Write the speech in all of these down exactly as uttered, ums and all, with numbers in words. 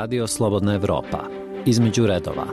Radio Slobodna Evropa. Između redova.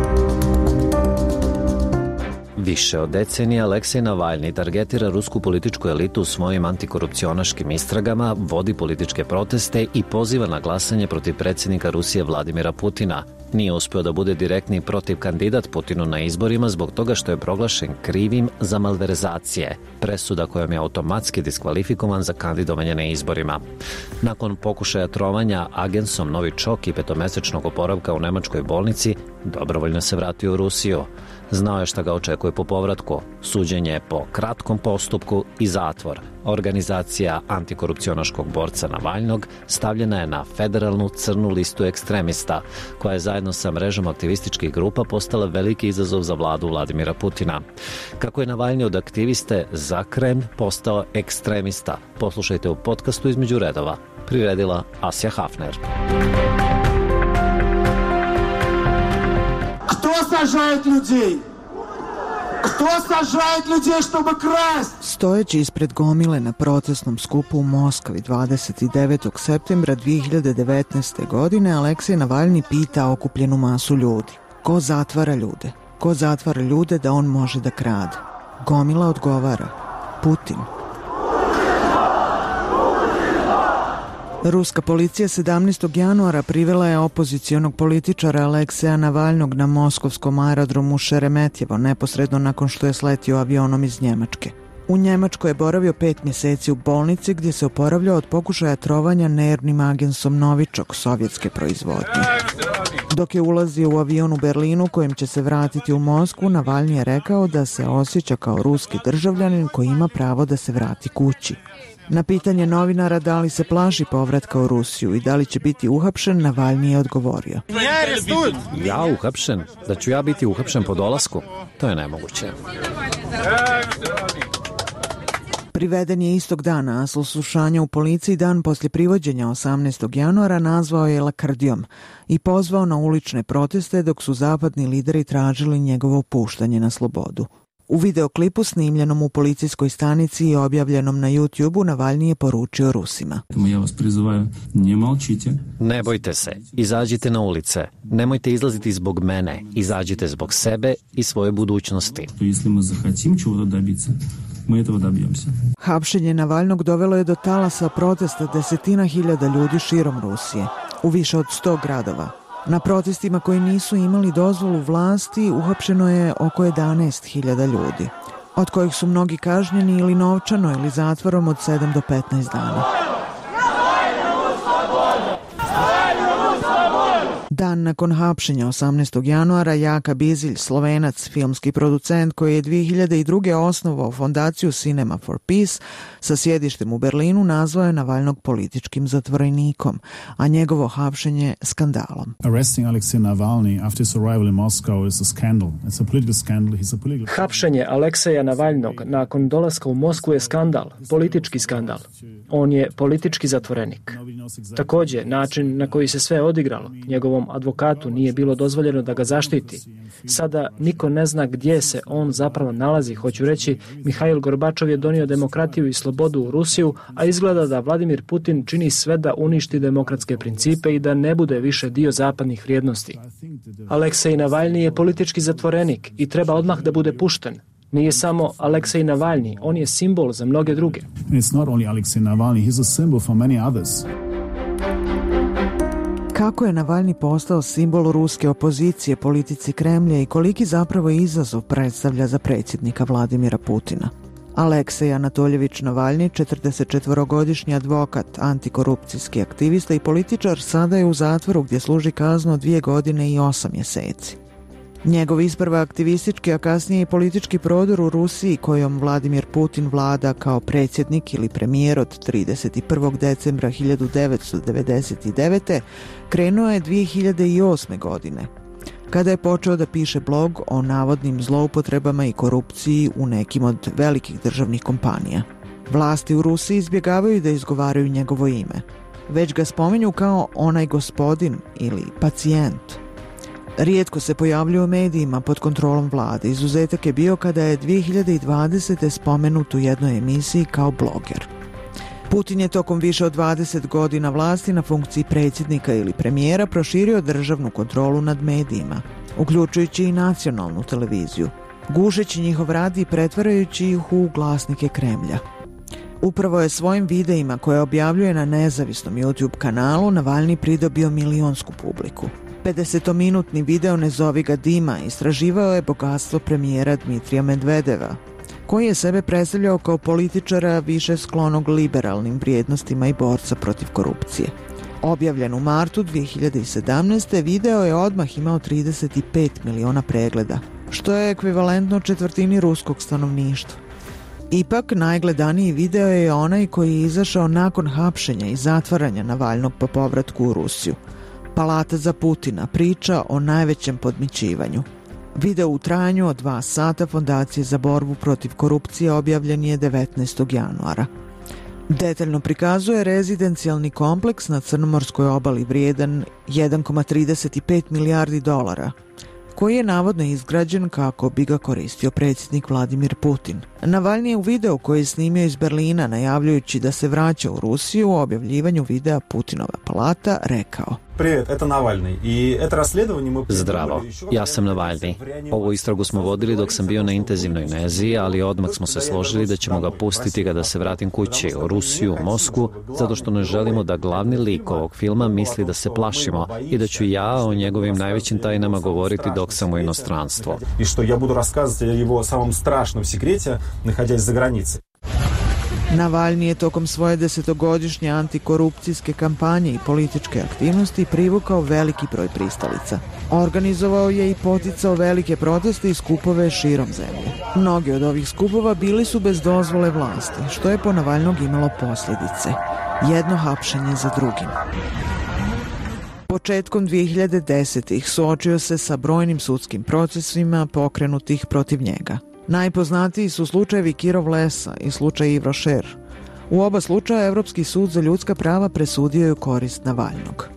Više od decenije Aleksej Navalni targetira rusku političku elitu svojim antikorupcionaškim istragama, vodi političke proteste i poziva na glasanje protiv predsjednika Rusije Vladimira Putina. Nije uspeo da bude direktni protiv kandidat Putinu na izborima zbog toga što je proglašen krivim za malverzacije, presuda kojom je automatski diskvalifikovan za kandidovanje na izborima. Nakon pokušaja trovanja agensom Novičok i petomesečnog oporavka u nemačkoj bolnici, dobrovoljno se vratio u Rusiju. Znao je šta ga očekuje po povratku, suđenje po kratkom postupku i zatvor. Organizacija antikorupcionaškog borca Navalnog stavljena je na federalnu crnu listu ekstremista, koja je zajedno sa mrežom aktivističkih grupa postala veliki izazov za vladu Vladimira Putina. Kako je Navalni od aktiviste za Kremlj postao ekstremista, poslušajte u podcastu Između redova. Priredila Asja Hafner. Кто сажает людей? Кто сажает людей, чтобы красть? Stojeći ispred gomile na protestnom skupu u Moskvi dvadeset devetog septembra dve hiljade devetnaeste. godine Aleksej Navalni pita okupljenu masu ljudi. Ko zatvara ljude? Ko zatvara ljude da on može da krade? Gomila odgovara. Putin. Ruska policija sedamnaestog januara privela je opozicionog političara Alekseja Navalnog na moskovskom aerodromu Šeremetjevo neposredno nakon što je sletio avionom iz Njemačke. U Njemačkoj je boravio pet mjeseci u bolnici gdje se oporavljao od pokušaja trovanja nervnim agensom Novičok sovjetske proizvodnje. Dok je ulazio u avion u Berlinu kojim će se vratiti u Moskvu, Navalni je rekao da se osjeća kao ruski državljanin koji ima pravo da se vrati kući. Na pitanje novinara da li se plaši povratka u Rusiju i da li će biti uhapšen, Navalni je odgovorio. Ja uhapšen? Da ću ja biti uhapšen po dolasku? To je nemoguće. Priveden je istog dana, a slušanja u policiji dan poslije privođenja osamnaestog januara nazvao je lakrdijom i pozvao na ulične proteste dok su zapadni lideri tražili njegovo puštanje na slobodu. U videoklipu snimljenom u policijskoj stanici i objavljenom na YouTube-u Navalni je poručio Rusima. Ne bojte se, izađite na ulice. Nemojte izlaziti zbog mene, izađite zbog sebe i svoje budućnosti. Hapšenje Navalnog dovelo je do talasa protesta desetina hiljada ljudi širom Rusije, u više od sto gradova. Na protestima koji nisu imali dozvolu vlasti uhapšeno je oko jedanaest hiljada ljudi, od kojih su mnogi kažnjeni ili novčano ili zatvorom od sedam do petnaest dana. Dan nakon hapšenja osamnaestog januara Jaka Bizilj, Slovenac, filmski producent koji je dve hiljade druge. osnovao fondaciju Cinema for Peace sa sjedištem u Berlinu, nazvao je Navalnog političkim zatvorenikom, a njegovo hapšenje skandalom. Hapšenje Alekseja Navalnog nakon dolaska u Moskvu je skandal, politički skandal. On je politički zatvorenik. Također, način na koji se sve odigralo, njegovom advokatu nije bilo dozvoljeno da ga zaštiti. Sada niko ne zna gdje se on zapravo nalazi. Hoću reći, Mihail Gorbačov je donio demokratiju i slobodu u Rusiju, a izgleda da Vladimir Putin čini sve da uništi demokratske principe i da ne bude više dio zapadnih vrijednosti. Aleksej Navalni je politički zatvorenik i treba odmah da bude pušten. Nije samo Aleksej Navalni, on je simbol za mnoge druge. It's not only Alexei Navalny, he's a symbol for many others. Kako je Navalni postao simbol ruske opozicije politici Kremlja i koliki zapravo izazov predstavlja za predsjednika Vladimira Putina? Aleksej Anatoljević Navalni, četrdesetčetvorogodišnji advokat, antikorupcijski aktivista i političar, sada je u zatvoru gdje služi kaznu od dvije godine i osam mjeseci. Njegov isprva aktivistički, a kasnije i politički prodor u Rusiji kojom Vladimir Putin vlada kao predsjednik ili premijer od trideset prvog decembra hiljadu devetsto devedeset devete. krenuo je dve hiljade osme. godine, kada je počeo da piše blog o navodnim zloupotrebama i korupciji u nekim od velikih državnih kompanija. Vlasti u Rusiji izbjegavaju da izgovaraju njegovo ime, već ga spominju kao onaj gospodin ili pacijent. Rijetko se pojavljuje u medijima pod kontrolom vlade. Izuzetak je bio kada je dve hiljade dvadesete. spomenut u jednoj emisiji kao bloger. Putin je tokom više od dvadeset godina vlasti na funkciji predsjednika ili premijera proširio državnu kontrolu nad medijima, uključujući i nacionalnu televiziju, gušeći njihov rad i pretvarajući ih u glasnike Kremlja. Upravo je svojim videima koje objavljuje na nezavisnom YouTube kanalu Navalni pridobio milionsku publiku. pedesetominutni video Ne zovi ga Dima istraživao je bogatstvo premijera Dmitrija Medvedeva, koji je sebe predstavljao kao političara više sklonog liberalnim vrijednostima i borca protiv korupcije. Objavljen u martu dvije hiljade sedamnaeste. video je odmah imao trideset pet miliona pregleda, što je ekvivalentno četvrtini ruskog stanovništva. Ipak, najgledaniji video je onaj koji je izašao nakon hapšenja i zatvaranja Navalnog po povratku u Rusiju. Palata za Putina, priča o najvećem podmićivanju. Video u trajanju od dva sata Fondacije za borbu protiv korupcije objavljen je devetnaestog januara. Detaljno prikazuje rezidencijalni kompleks na Crnomorskoj obali vrijedan jedan zarez trideset pet milijardi dolara, koji je navodno izgrađen kako bi ga koristio predsjednik Vladimir Putin. Navalni je u videu koji je snimio iz Berlina najavljujući da se vraća u Rusiju u objavljivanju videa Putinova palata rekao: Привет, это Навальный. И это расследование мы... Zdravo, ja sam Navalni. Ovu istragu smo vodili dok sam bio na intenzivnoj nezi, ali odmah smo se složili da ćemo ga pustiti kada se vratim kući, u Rusiju, u Moskvu, zato što ne želimo da glavni lik ovog filma misli da se plašimo i da ću ja o njegovim najvećim tajnama govoriti dok sam u inostranstvu. I što ja budu raskazati o jeho samom strašnom sekrete, naходясь za granice. Navalni je tokom svoje desetogodišnje antikorupcijske kampanje i političke aktivnosti privukao veliki broj pristalica. Organizovao je i poticao velike proteste i skupove širom zemlje. Mnogi od ovih skupova bili su bez dozvole vlasti, što je po Navalnog imalo posljedice. Jedno hapšenje za drugim. Početkom dvije hiljade desetih. suočio se sa brojnim sudskim procesima pokrenutih protiv njega. Najpoznatiji su slučajevi Kirov Lesa i slučaj Yves Rocher. U oba slučaja Evropski sud za ljudska prava presudio je u korist Navalnog.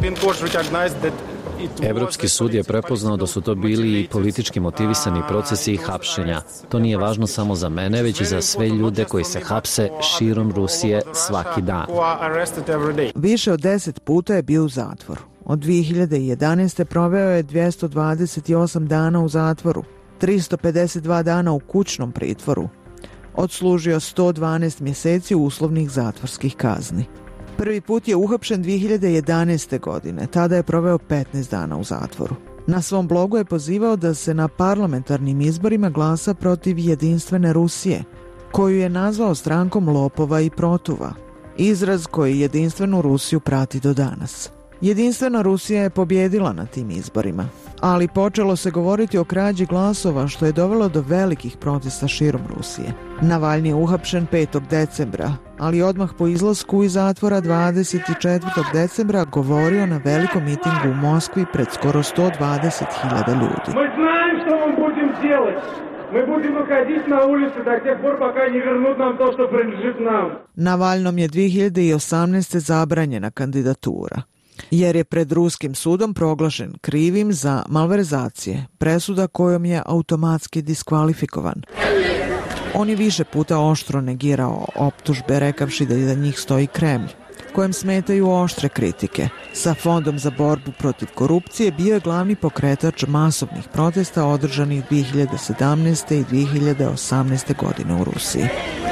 Evropski sud je prepoznao da su to bili i politički motivisani procesi i hapšenja. To nije važno samo za mene, već i za sve ljude koji se hapse širom Rusije svaki dan. Više od deset puta je bio u zatvoru. Od dvije hiljade jedanaeste. proveo je dvjesto dvadeset osam dana u zatvoru, tristo pedeset dva dana u kućnom pritvoru. Odslužio sto dvanaest mjeseci uslovnih zatvorskih kazni. Prvi put je uhapšen dvije hiljade jedanaeste. godine, tada je proveo petnaest dana u zatvoru. Na svom blogu je pozivao da se na parlamentarnim izborima glasa protiv jedinstvene Rusije, koju je nazvao strankom lopova i protuva, izraz koji jedinstvenu Rusiju prati do danas. Jedinstvena Rusija je pobjedila na tim izborima, ali počelo se govoriti o krađi glasova, što je dovelo do velikih protesta širom Rusije. Navalni je uhapšen petog decembra, ali odmah po izlasku iz zatvora dvadeset četvrtog decembra govorio na velikom mitingu u Moskvi pred skoro sto dvadeset hiljada ljudi. Mi znamo što vam budemo делать. Mi budemo выходить na ulicu do tih por, пока не вернут нам to što принадлежит nam. Navalnom je dvije hiljade osamnaeste. zabranjena kandidatura, jer je pred ruskim sudom proglašen krivim za malverzacije, presuda kojom je automatski diskvalifikovan. On je više puta oštro negirao optužbe, rekavši da iza njih stoji Kremlj, kojem smetaju oštre kritike. Sa Fondom za borbu protiv korupcije bio je glavni pokretač masovnih protesta održanih dvije hiljade sedamnaeste. i dvije hiljade osamnaeste. godine u Rusiji.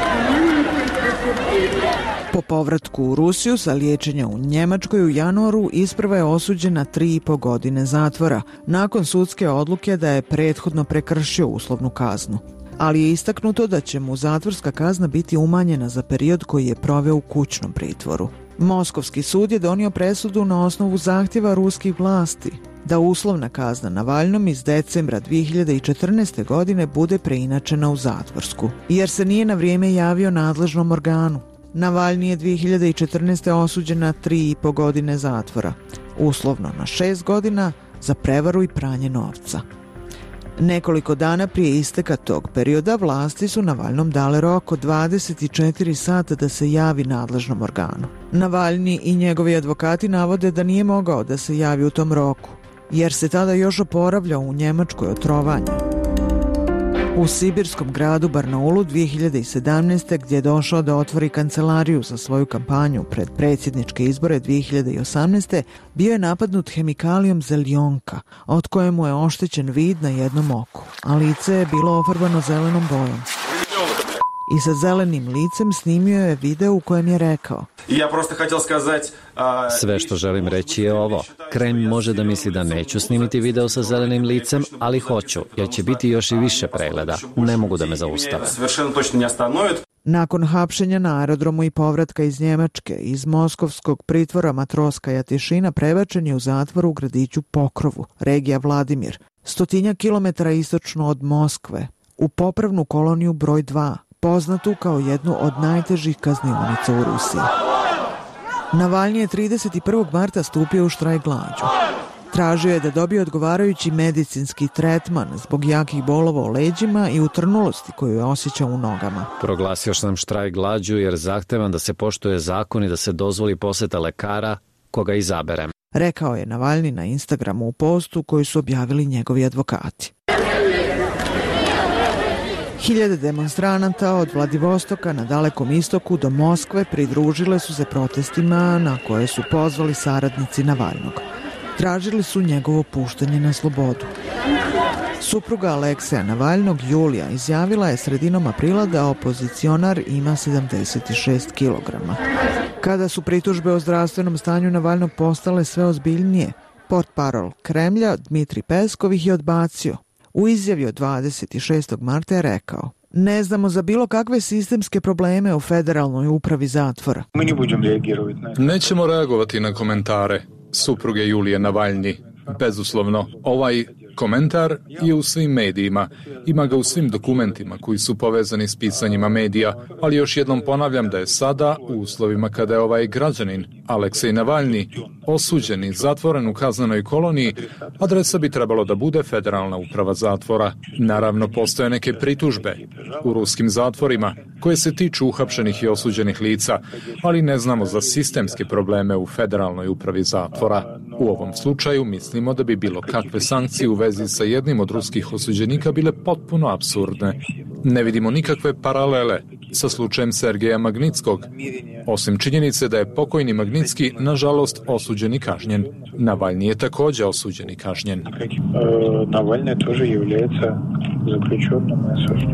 Po povratku u Rusiju sa liječenja u Njemačkoj u januaru isprva je osuđen na tri i po godine zatvora, nakon sudske odluke da je prethodno prekršio uslovnu kaznu. Ali je istaknuto da će mu zatvorska kazna biti umanjena za period koji je proveo u kućnom pritvoru. Moskovski sud je donio presudu na osnovu zahtjeva ruskih vlasti da uslovna kazna Navalnom iz decembra dvije hiljade četrnaeste. godine bude preinačena u zatvorsku, jer se nije na vrijeme javio nadležnom organu. Navalni je dvije hiljade četrnaeste. osuđen na tri i po godine zatvora, uslovno na šest godina za prevaru i pranje novca. Nekoliko dana prije isteka tog perioda vlasti su Navalnom dale rok od dvadeset četiri sata da se javi nadležnom organu. Navalni i njegovi advokati navode da nije mogao da se javi u tom roku, jer se tada još oporavljao u Njemačkoj od trovanja. U sibirskom gradu Barnaulu dvije hiljade sedamnaeste. gdje je došao da otvori kancelariju za svoju kampanju pred predsjedničke izbore dvije hiljade osamnaeste. bio je napadnut hemikalijom zeljonka, od koje mu je oštećen vid na jednom oku, a lice je bilo ofarbano zelenom bojom. I sa zelenim licem snimio je video u kojem je rekao: Sve što želim reći je ovo. Kremlj može da misli da neću snimiti video sa zelenim licem, ali hoću, jer će biti još i više pregleda. Ne mogu da me zaustave. Nakon hapšenja na aerodromu i povratka iz Njemačke, iz moskovskog pritvora Matroskaja Tišina prebačen je u zatvor u gradiću Pokrovu, regija Vladimir, stotinja kilometara istočno od Moskve, u popravnu koloniju broj dva, poznatu kao jednu od najtežih kaznionica u Rusiji. Navalnji je trideset prvog marta stupio u štrajk glađu. Tražio je da dobije odgovarajući medicinski tretman zbog jakih bolova u leđima i utrnulosti koju je osjećao u nogama. Proglasio sam štrajk glađu jer zahtevam da se poštuje zakon i da se dozvoli poseta lekara koga izaberem, rekao je Navalni na Instagramu u postu koji su objavili njegovi advokati. Hiljade demonstranata od Vladivostoka na Dalekom istoku do Moskve pridružile su se protestima na koje su pozvali saradnici Navalnog. Tražili su njegovo puštanje na slobodu. Supruga Alekseja Navalnog, Julija, izjavila je sredinom aprila da opozicionar ima sedamdeset šest kilograma. Kada su pritužbe o zdravstvenom stanju Navalnog postale sve ozbiljnije, portparol Kremlja Dmitrij Peskov ih je odbacio. U izjavi od dvadeset šestog marta je rekao: Ne znamo za bilo kakve sistemske probleme u Federalnoj upravi zatvora. Nećemo reagovati na komentare supruge Julije Navalnji. Bezuslovno, ovaj komentar je u svim medijima, ima ga u svim dokumentima koji su povezani s pisanjima medija, ali još jednom ponavljam da je sada, u uslovima kada je ovaj građanin, Aleksej Navalnji, osuđen i zatvoren u kaznenoj koloniji, adresa bi trebalo da bude Federalna uprava zatvora. Naravno, postoje neke pritužbe u ruskim zatvorima koje se tiču uhapšenih i osuđenih lica, ali ne znamo za sistemske probleme u Federalnoj upravi zatvora. U ovom slučaju mislimo da bi bilo kakve sankcije u vezi sa jednim od ruskih osuđenika bile potpuno apsurdne. Ne vidimo nikakve paralele sa slučajem Sergeja Magnitskog, osim činjenice da je pokojni Magnitski nažalost osuđen i kažnjen. Navalnji je također osuđen i kažnjen. Navalnji također je zaključenim i osuđen.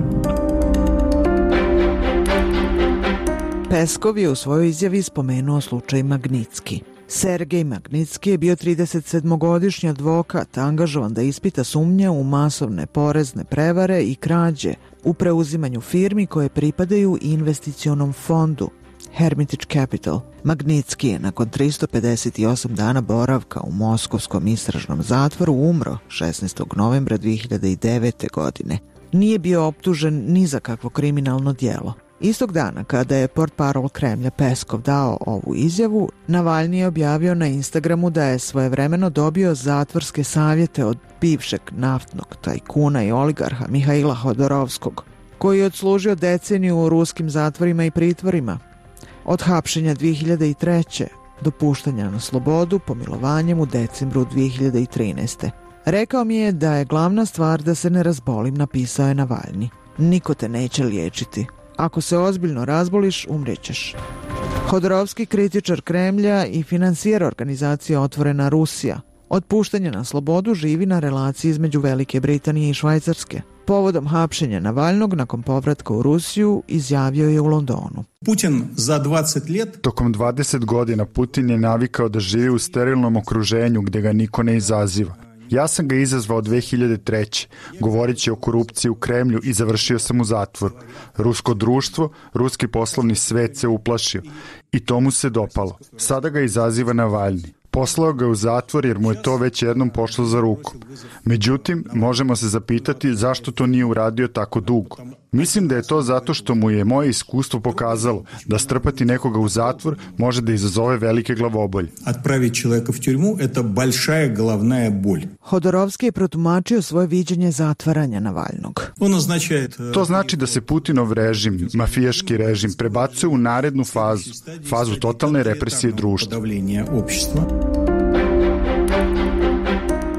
Peskov je u svojoj izjavi spomenuo slučaj Magnitski. Sergej Magnitski je bio tridesetsedmogodišnji advokat, angažovan da ispita sumnje u masovne porezne prevare i krađe u preuzimanju firmi koje pripadaju investicionom fondu Hermitage Capital. Magnitski je nakon tristo pedeset osam dana boravka u moskovskom istražnom zatvoru umro šesnaestog novembra dvije hiljade devete. godine. Nije bio optužen ni za kakvo kriminalno djelo. Istog dana, kada je portparol Kremlja Peskov dao ovu izjavu, Navalnji je objavio na Instagramu da je svojevremeno dobio zatvorske savjete od bivšeg naftnog tajkuna i oligarha Mihaila Hodorovskog, koji je odslužio deceniju u ruskim zatvorima i pritvorima. Od hapšenja dvije hiljade treće. do puštanja na slobodu pomilovanjem u decembru dvije hiljade trinaeste. Rekao mi je da je glavna stvar da se ne razbolim, napisao je Navalnji. Niko te neće liječiti. Ako se ozbiljno razboliš, umrećeš. Hodorovski, kritičar Kremlja i financijer organizacije Otvorena Rusija, od puštanja na slobodu živi na relaciji između Velike Britanije i Švajcarske. Povodom hapšenja Navalnog nakon povratka u Rusiju izjavio je u Londonu. Putin za dvadeset let... Tokom dvadeset godina Putin je navikao da živi u sterilnom okruženju gdje ga niko ne izaziva. Ja sam ga izazvao dvije hiljade treće. govoreći o korupciji u Kremlju i završio sam u zatvoru. Rusko društvo, ruski poslovni svet se uplašio i to mu se dopalo. Sada ga izaziva Navalnji. Poslao ga u zatvor jer mu je to već jednom pošlo za rukom. Međutim, možemo se zapitati zašto to nije uradio tako dugo. Mislim da je to zato što mu je moje iskustvo pokazalo da strpati nekoga u zatvor može da izazove velike glavobolje. Отправить человека в тюрьму – это большая головная боль. Hodorovski je protumačio svoje viđenje zatvaranja Navalnog. On označает... To znači da se Putinov režim, mafijaški režim, prebacuje u narednu fazu, fazu totalne represije društva.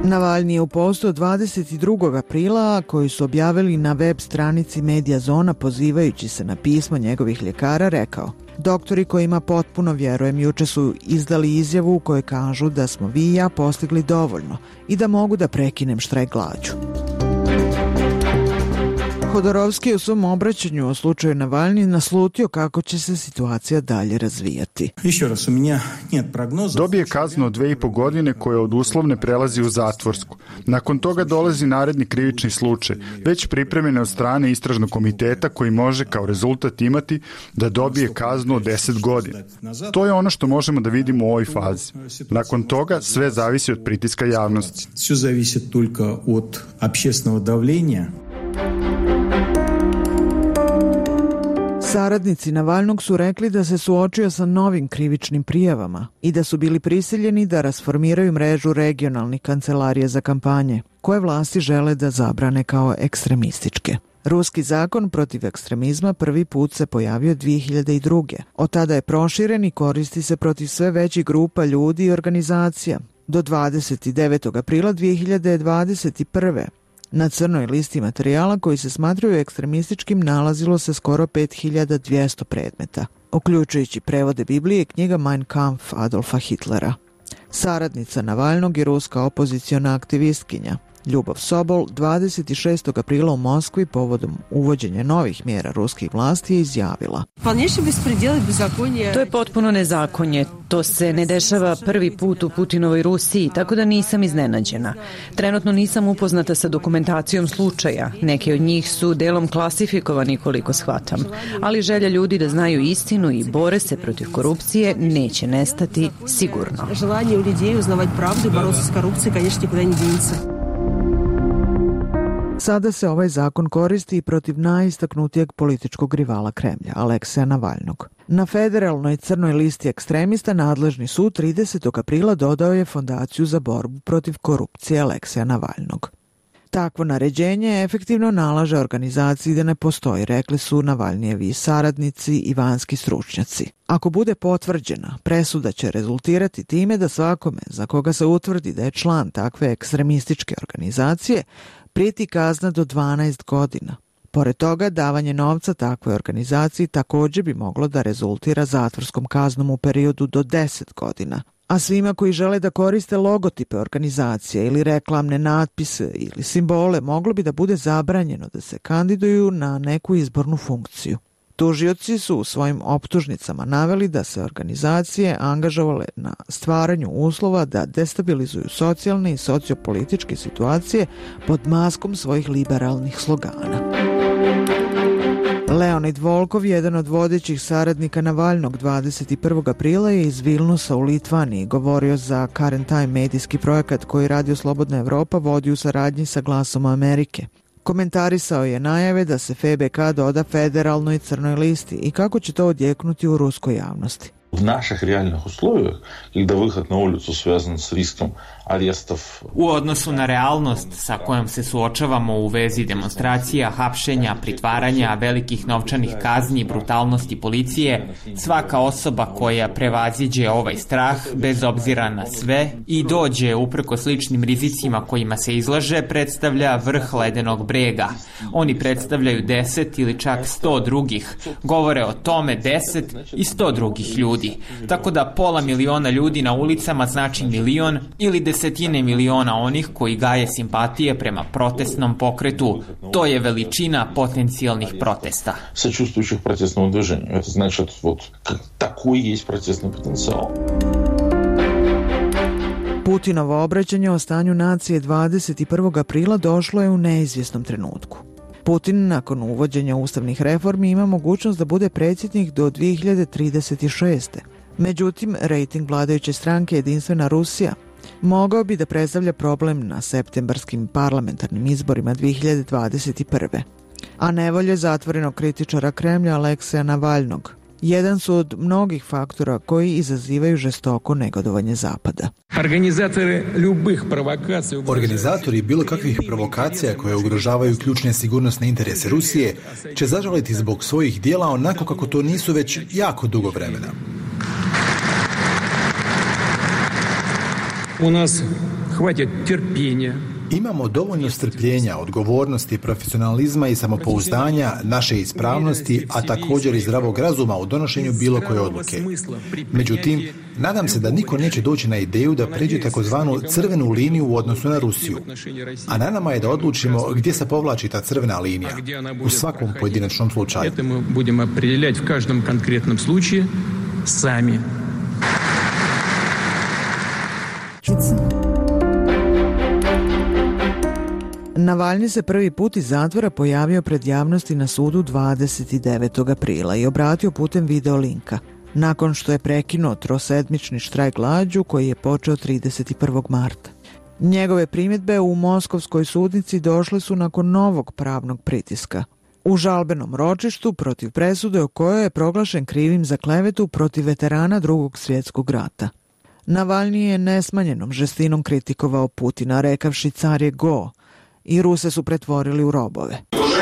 Navalni je u postu dvadeset drugog aprila, koji su objavili na web stranici Media Zona pozivajući se na pismo njegovih ljekara, rekao: doktori kojima potpuno vjerujem juče su izdali izjavu u kojoj kažu da smo vi i ja postigli dovoljno i da mogu da prekinem štrajk glađu. Hodorovski je u svom obraćanju o slučaju Navalni naslutio kako će se situacija dalje razvijati. Dobije kaznu od dve i po godine koja od uslovne prelazi u zatvorsku. Nakon toga dolazi naredni krivični slučaj, već pripremljen od strane istražnog komiteta koji može kao rezultat imati da dobije kaznu od deset godina. To je ono što možemo da vidimo u ovoj fazi. Nakon toga sve zavisi od pritiska javnosti. Sve zavisi только od общественного давления. Saradnici Navalnog su rekli da se suočio sa novim krivičnim prijavama i da su bili prisiljeni da rasformiraju mrežu regionalnih kancelarija za kampanje, koje vlasti žele da zabrane kao ekstremističke. Ruski zakon protiv ekstremizma prvi put se pojavio dvije hiljade druge. Od tada je proširen i koristi se protiv sve većih grupa ljudi i organizacija. Do dvadeset devetog aprila dvije hiljade dvadeset prve. Na crnoj listi materijala koji se smatraju ekstremističkim nalazilo se skoro pet hiljada dvjesto predmeta, uključujući prevode Biblije i knjiga Mein Kampf Adolfa Hitlera. Saradnica Navalnog i ruska opoziciona aktivistkinja Ljubov Sobol dvadeset šestog aprila u Moskvi povodom uvođenja novih mjera ruskih vlasti je izjavila: to je potpuno nezakonje. To se ne dešava prvi put u Putinovoj Rusiji, tako da nisam iznenađena. Trenutno nisam upoznata sa dokumentacijom slučaja. Neki od njih su delom klasifikovani koliko shvatam. Ali želja ljudi da znaju istinu i bore se protiv korupcije neće nestati sigurno. Želanje ljudi uznavati pravdu i boriti se s korupcijom, конечно, nikuda ne denется. Sada se ovaj zakon koristi i protiv najistaknutijeg političkog rivala Kremlja, Alekseja Navalnog. Na federalnoj crnoj listi ekstremista nadležni sud tridesetog aprila dodao je Fondaciju za borbu protiv korupcije Alekseja Navalnog. Takvo naređenje efektivno nalaže organizaciji da ne postoji, rekli su Navalnijevi saradnici i vanjski stručnjaci. Ako bude potvrđena, presuda će rezultirati time da svakome za koga se utvrdi da je član takve ekstremističke organizacije prijeti kazna do dvanaest godina. Pored toga, davanje novca takvoj organizaciji također bi moglo da rezultira zatvorskom kaznom u periodu do deset godina. A svima koji žele da koriste logotipe organizacije ili reklamne natpise ili simbole moglo bi da bude zabranjeno da se kandiduju na neku izbornu funkciju. Tužioci su u svojim optužnicama naveli da se organizacije angažovale na stvaranju uslova da destabilizuju socijalne i sociopolitičke situacije pod maskom svojih liberalnih slogana. Leonid Volkov, jedan od vodećih saradnika Navalnog, dvadeset prvog aprila je iz Vilnusa u Litvaniji govorio za Current Time medijski projekat koji Radio Slobodna Evropa vodi u saradnji sa Glasom Amerike. Komentarisao je najave da se F B K doda federalnoj crnoj listi i kako će to odjeknuti u ruskoj javnosti. В наших реальных условиях, когда выход на улицу связан с риском арестов. U odnosu na realnost sa kojom se suočavamo u vezi demonstracija, hapšenja, pritvaranja, velikih novčanih kazni i brutalnosti policije, svaka osoba koja prevaziđe ovaj strah, bez obzira na sve, i dođe uprko sličnim rizicima kojima se izlaže, predstavlja vrh ledenog brega. Oni predstavljaju deset ili čak sto drugih. Govore o tome deset i sto drugih ljudi. Tako da pola miliona ljudi na ulicama znači milion ili desetine miliona onih koji gaje simpatije prema protestnom pokretu. To je veličina potencijalnih protesta. Сочувствующих протестному движению. Это значит, вот такой есть протестный потенциал. Putinovo obraćanje o stanju nacije dvadeset prvog aprila došlo je u neizvjesnom trenutku. Putin nakon uvođenja ustavnih reformi ima mogućnost da bude predsjednik do dvije hiljade trideset šeste. Međutim, rejting vladajuće stranke Jedinstvena Rusija mogao bi da predstavlja problem na septembarskim parlamentarnim izborima dvije hiljade dvadeset prve. A nevolje zatvorenog kritičara Kremlja Alekseja Navalnog jedan su od mnogih faktora koji izazivaju žestoko negodovanje Zapada. Organizatori bilo kakvih provokacija koje ugrožavaju ključne sigurnosne interese Rusije će zažaliti zbog svojih dijela onako kako to nisu već jako dugo vremena. U nas хватит терпения. Imamo dovoljno strpljenja, odgovornosti, profesionalizma i samopouzdanja, naše ispravnosti, a također i zdravog razuma u donošenju bilo koje odluke. Međutim, nadam se da niko neće doći na ideju da pređe takozvanu crvenu liniju u odnosu na Rusiju. A na nama je da odlučimo gdje se povlači ta crvena linija u svakom pojedinačnom slučaju. Budemo определять в каждом конкретном случае сами. Navalni se prvi put iz zatvora pojavio pred javnosti na sudu dvadeset devetog aprila i obratio putem video linka, nakon što je prekinuo trosedmični štrajk glađu koji je počeo trideset prvog marta. Njegove primjedbe u moskovskoj sudnici došle su nakon novog pravnog pritiska. U žalbenom ročištu protiv presude u kojoj je proglašen krivim za klevetu protiv veterana Drugog svjetskog rata. Navalni je nesmanjenom žestinom kritikovao Putina, rekavši car je go, i Ruse su pretvorili u robove.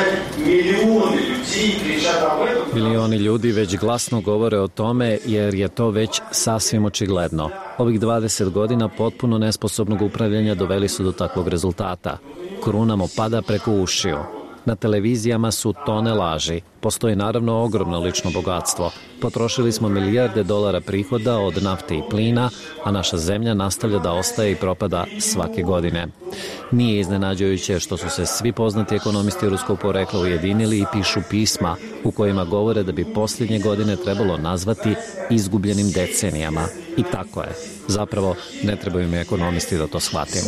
Milioni ljudi već glasno govore o tome jer je to već sasvim očigledno. Ovih dvadeset godina potpuno nesposobnog upravljanja doveli su do takvog rezultata. Kruna mu pada preko ušiju. Na televizijama su tone laži. Postoji naravno ogromno lično bogatstvo. Potrošili smo milijarde dolara prihoda od nafte i plina, a naša zemlja nastavlja da ostaje i propada svake godine. Nije iznenađujuće što su se svi poznati ekonomisti ruskog porekla ujedinili i pišu pisma u kojima govore da bi posljednje godine trebalo nazvati izgubljenim decenijama. I tako je. Zapravo, ne trebaju mi ekonomisti da to shvatim.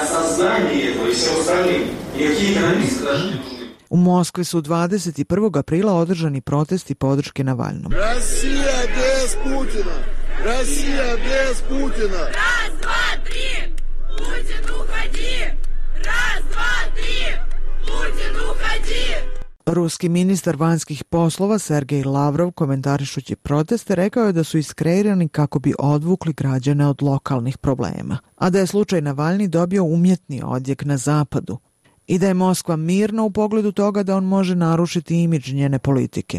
U Moskvi su dvadeset prvog aprila održani protesti podrške Navalnom. Rusija bez Putina! Rusija bez Putina! Raz, dva, tri! Putin uhodi! Raz, dva, tri! Putin uhodi! Ruski ministar vanjskih poslova Sergej Lavrov, komentarišući proteste, rekao je da su iskreirani kako bi odvukli građane od lokalnih problema, a da je slučaj Navalni dobio umjetni odjek na zapadu i da je Moskva mirna u pogledu toga da on može narušiti imidž njene politike.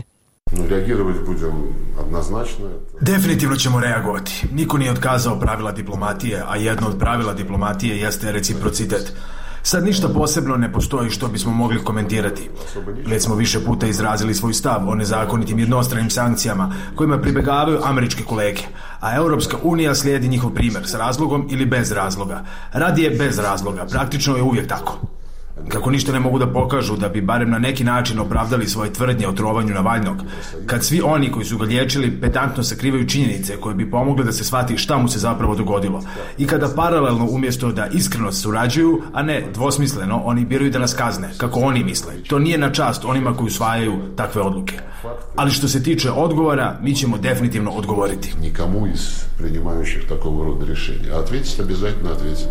Definitivno ćemo reagovati. Niko nije otkazao pravila diplomatije, a jedno od pravila diplomatije jeste reciprocitet. Sad ništa posebno ne postoji što bismo mogli komentirati. Već smo više puta izrazili svoj stav o nezakonitim jednostranim sankcijama kojima pribegavaju američke kolege, a Europska unija slijedi njihov primjer s razlogom ili bez razloga. Radije bez razloga, praktično je uvijek tako. Kako ništa ne mogu da pokažu da bi barem na neki način opravdali svoje tvrdnje o trovanju Navalnog, kad svi oni koji su ga liječili pedantno sakrivaju činjenice koje bi pomogle da se shvati šta mu se zapravo dogodilo, i kada paralelno umjesto da iskreno surađuju, a ne dvosmisleno, oni biraju da nas kazne, kako oni misle. To nije na čast onima koji usvajaju takve odluke. Ali što se tiče odgovora, mi ćemo definitivno odgovoriti. Nikomu iz priнимающих takvog roda rješenja. Ответить обязательно ответить.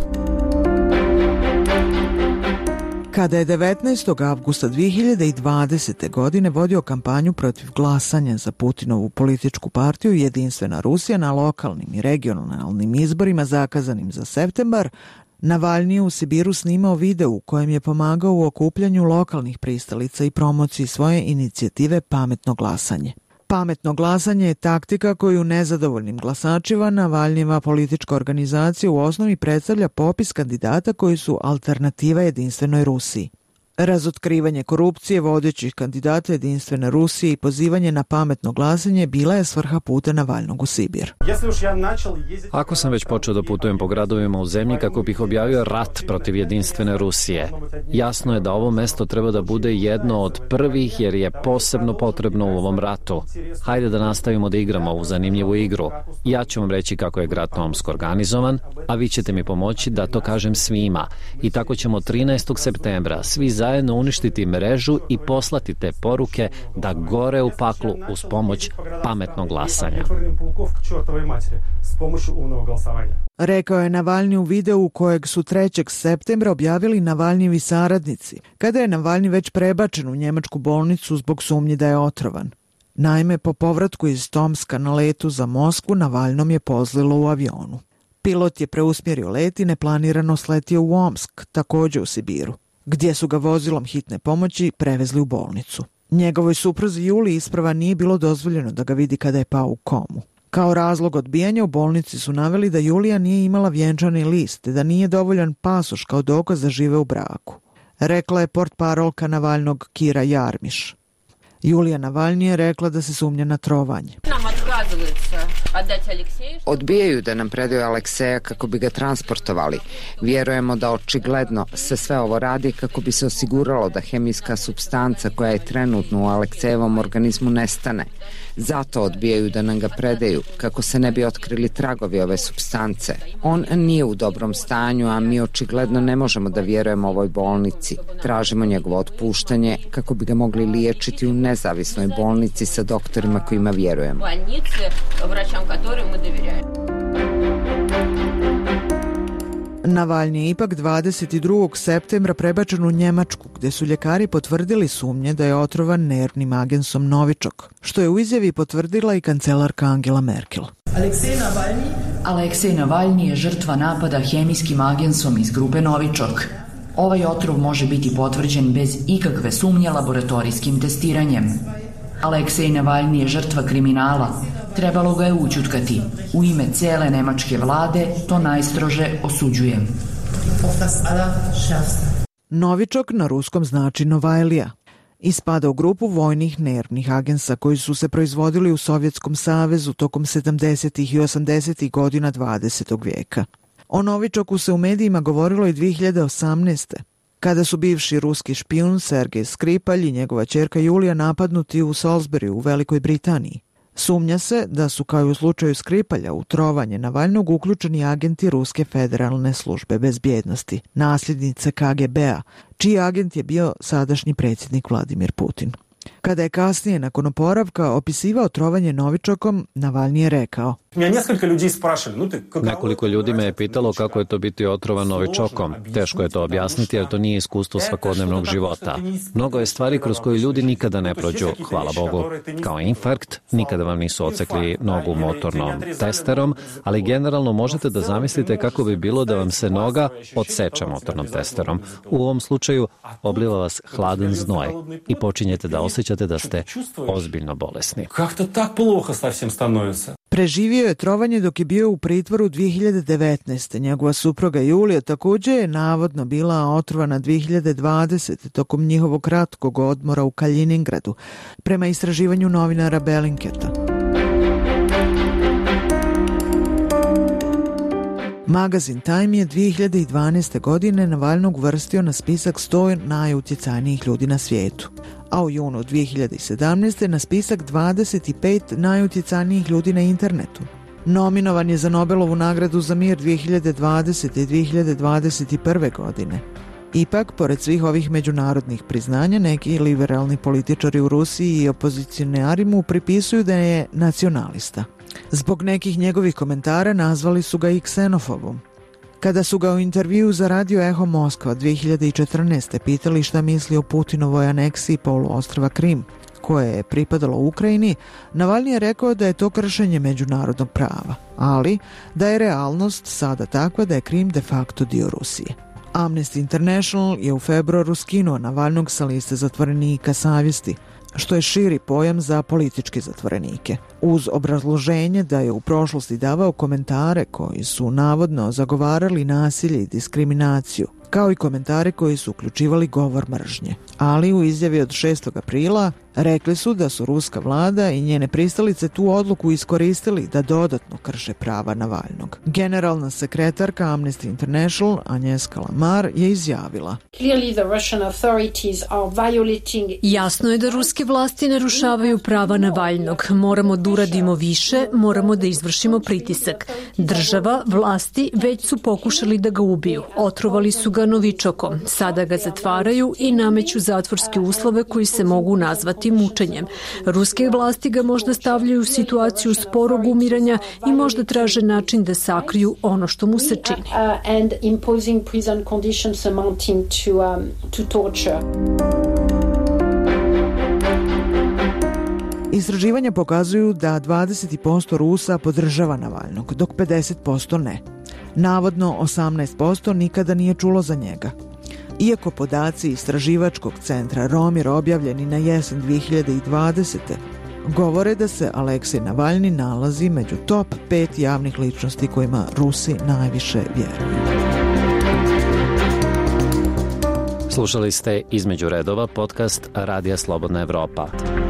Kada je devetnaestog avgusta dve hiljade dvadesete. godine vodio kampanju protiv glasanja za Putinovu političku partiju Jedinstvena Rusija na lokalnim i regionalnim izborima zakazanim za septembar, Navalni je u Sibiru snimao video u kojem je pomagao u okupljanju lokalnih pristalica i promociji svoje inicijative Pametno glasanje. Pametno glasanje je taktika koju nezadovoljnim glasačima Navalnjeva politička organizacija u osnovi predstavlja popis kandidata koji su alternativa Jedinstvenoj Rusiji. Razotkrivanje korupcije vodećih kandidata Jedinstvene Rusije i pozivanje na pametno glasanje bila je svrha puta Navalnog u Sibir. Ako sam već počeo da putujem po gradovima u zemlji kako bih objavio rat protiv Jedinstvene Rusije, jasno je da ovo mesto treba da bude jedno od prvih jer je posebno potrebno u ovom ratu. Hajde da nastavimo da igramo ovu zanimljivu igru. Ja ću vam reći kako je grad Tomsk organizovan, a vi ćete mi pomoći da to kažem svima. I tako ćemo trinaestog septembra svi zajedno uništiti mrežu i poslati te poruke da gore u paklu uz pomoć pametnog glasanja. Rekao je Navalni u videu kojeg su trećeg septembra objavili Navalnjevi saradnici, kada je Navalni već prebačen u njemačku bolnicu zbog sumnji da je otrovan. Naime, po povratku iz Tomska na letu za Moskvu, Navalnom je pozlilo u avionu. Pilot je preusmjerio let i neplanirano sletio u Omsk, također u Sibiru, gdje su ga vozilom hitne pomoći prevezli u bolnicu. Njegovoj supruzi Juli isprava nije bilo dozvoljeno da ga vidi kada je pao u komu. Kao razlog odbijanja u bolnici su naveli da Julija nije imala vjenčani list te da nije dovoljan pasoš kao dokaz da žive u braku. Rekla je portparolka Navalnog Kira Jarmiš. Julija Navalni je rekla da se sumnja na trovanje. Odbijaju da nam predaju Alekseja kako bi ga transportovali. Vjerujemo da očigledno se sve ovo radi kako bi se osiguralo da hemijska supstanca koja je trenutno u Aleksejevom organizmu nestane. Zato odbijaju da nam ga predaju, kako se ne bi otkrili tragovi ove supstance. On nije u dobrom stanju, a mi očigledno ne možemo da vjerujemo ovoj bolnici. Tražimo njegovo otpuštanje kako bi ga mogli liječiti u nezavisnoj bolnici sa doktorima kojima vjerujemo. Navalni je ipak dvadeset drugog septembra prebačen u Njemačku, gde su ljekari potvrdili sumnje da je otrovan nervnim agensom Novičok, što je u izjavi potvrdila i kancelarka Angela Merkel. Aleksej Navalni Aleksej Navalni je žrtva napada hemijskim agensom iz grupe Novičok. Ovaj otrov može biti potvrđen bez ikakve sumnje laboratorijskim testiranjem. Aleksej Navalni je žrtva kriminala. Trebalo ga je ućutkati. U ime cele nemačke vlade to najstrože osuđujem. Novičok na ruskom znači Novajlija i spada u grupu vojnih nervnih agensa koji su se proizvodili u Sovjetskom savezu tokom sedamdesetih i osamdesetih godina dvadesetog vijeka. O Novičoku se u medijima govorilo i dvije hiljade osamnaeste. kada su bivši ruski špijun Sergej Skripalj i njegova ćerka Julija napadnuti u Salisburyu u Velikoj Britaniji. Sumnja se da su, kao i u slučaju Skripalja, u trovanje Navalnog uključeni agenti Ruske federalne službe bezbjednosti, nasljednice K G B-a, čiji agent je bio sadašnji predsjednik Vladimir Putin. Kada je kasnije, nakon oporavka, opisivao trovanje Novičokom, Navalni je rekao: Nekoliko ljudi me je pitalo kako je to biti otrovan Novičokom. Teško je to objasniti jer to nije iskustvo svakodnevnog života. Mnogo je stvari kroz koje ljudi nikada ne prođu, hvala Bogu. Kao infarkt, nikada vam nisu ocekli nogu motornom testerom, ali generalno možete da zamislite kako bi bilo da vam se noga odseče motornom testerom. U ovom slučaju obliva vas hladan znoj i počinjete da osjećate da ste ozbiljno bolesni. Preživio je trovanje dok je bio u pritvoru dvije hiljade devetnaeste. Njegova supruga Julija također je navodno bila otrovana dvije hiljade dvadesete. tokom njihovog kratkog odmora u Kaliningradu, prema istraživanju novinara Bellinketa. Magazin Time je dvije hiljade dvanaeste. godine Navalnog uvrstio na spisak sto najutjecajnijih ljudi na svijetu, a u junu dvije hiljade sedamnaeste. na spisak dvadeset pet najutjecajnijih ljudi na internetu. Nominovan je za Nobelovu nagradu za mir dvije hiljade dvadesete. i dvije hiljade dvadeset prve. godine. Ipak, pored svih ovih međunarodnih priznanja, neki liberalni političari u Rusiji i opozicionari mu pripisuju da je nacionalista. Zbog nekih njegovih komentara nazvali su ga i ksenofobom. Kada su ga u intervju za radio Eho Moskva dvije hiljade četrnaeste. pitali šta misli o Putinovoj aneksiji poluostrva Krim, koje je pripadalo Ukrajini, Navalni je rekao da je to kršenje međunarodnog prava, ali da je realnost sada takva da je Krim de facto dio Rusije. Amnesty International je u februaru skinuo Navalnog sa liste zatvorenika savjesti, što je širi pojam za političke zatvorenike, uz obrazloženje da je u prošlosti davao komentare koji su navodno zagovarali nasilje i diskriminaciju, kao i komentare koji su uključivali govor mržnje. Ali u izjavi od šestog aprila rekli su da su ruska vlada i njene pristalice tu odluku iskoristili da dodatno krše prava Navalnog. Generalna sekretarka Amnesty International Agnieszka Lamar je izjavila: Jasno je da ruske vlasti narušavaju prava Navalnog. Moramo da uradimo više, moramo da izvršimo pritisak. Država, vlasti već su pokušali da ga ubiju. Otrovali su ga Novičokom. Sada ga zatvaraju i nameću zatvorske uslove koji se mogu nazvati mučenjem. Ruske vlasti ga možda stavljaju u situaciju sporog umiranja i možda traže način da sakriju ono što mu se čini. Istraživanja pokazuju da dvadeset posto Rusa podržava Navalnog, dok pedeset posto ne. Navodno osamnaest posto nikada nije čulo za njega. Iako podaci istraživačkog centra Romir objavljeni na jesen dvije hiljade dvadesete. govore da se Aleksej Navalni nalazi među top pet javnih ličnosti kojima Rusi najviše vjeruju. Slušali ste Između redova, podcast Radija Slobodna Evropa.